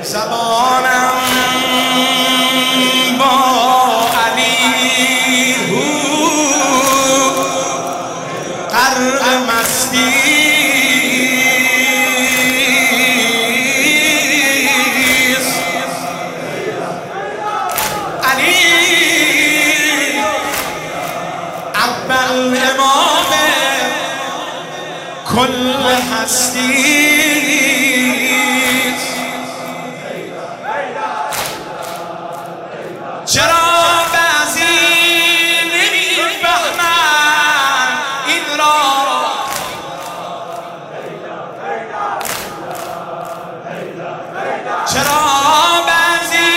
زبانم با علی غرق مستی علی اول امام کل هستی چرا بعضی نمیفهمن این را چرا بعضی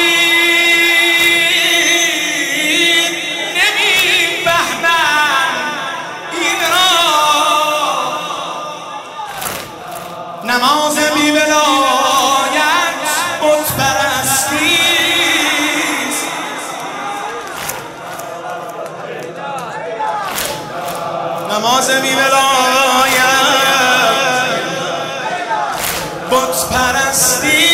نمیفهمن این را نماز بی ولایت بت پرستی نماز بی ولایت بت پرستی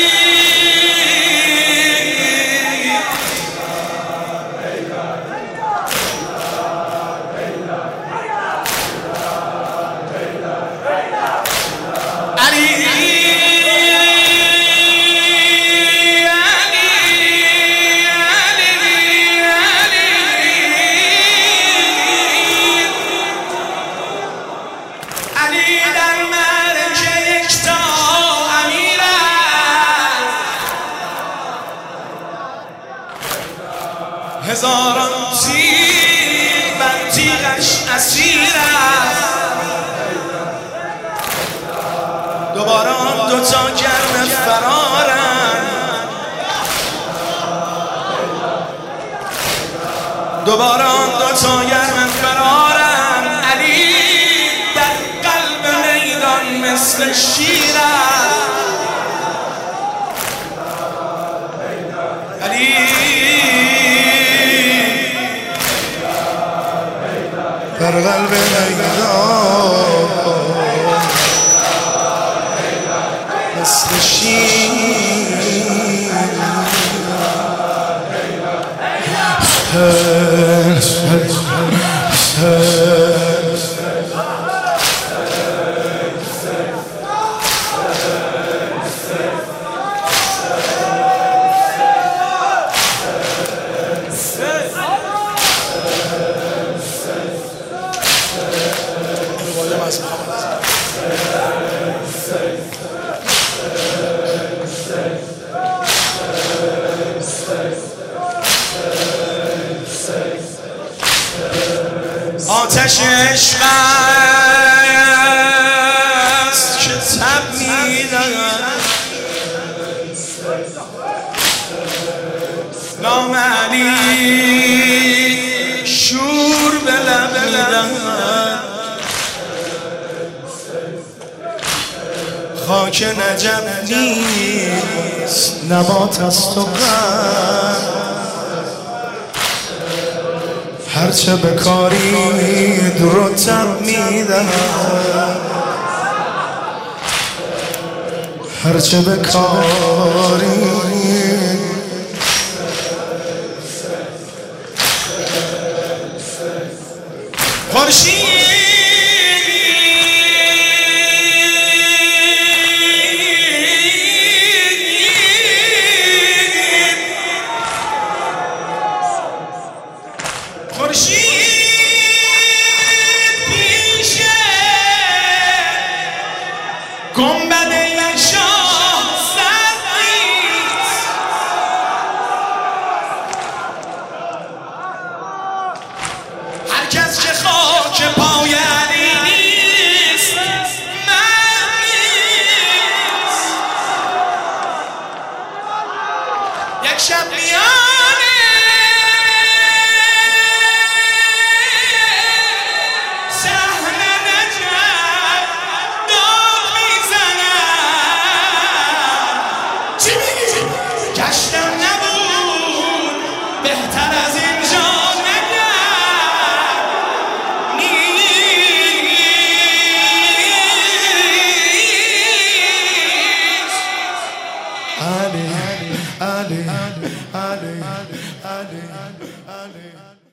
هزاران تیر بر تیغش اسیر است دوباره آن دوتا گرم فرارن دوباره آن دوتا گرم فرارن علی در قلب میدان مثل شیر است علی در قلب میدان مثل شیر آتش عشق است که تب می‌دهد نام علی شور به لب می‌دهد خاک نجف نیست نبات است و قند هرچه بکاری رطب می‌دهد هرچه بکاری خورشید پیشه گنبد شاه سرخیز هر کس که خاک پای علی نیست من نیست یک شب گشتم نبود بهتر از اینجا نیست علی علی علی علی علی علی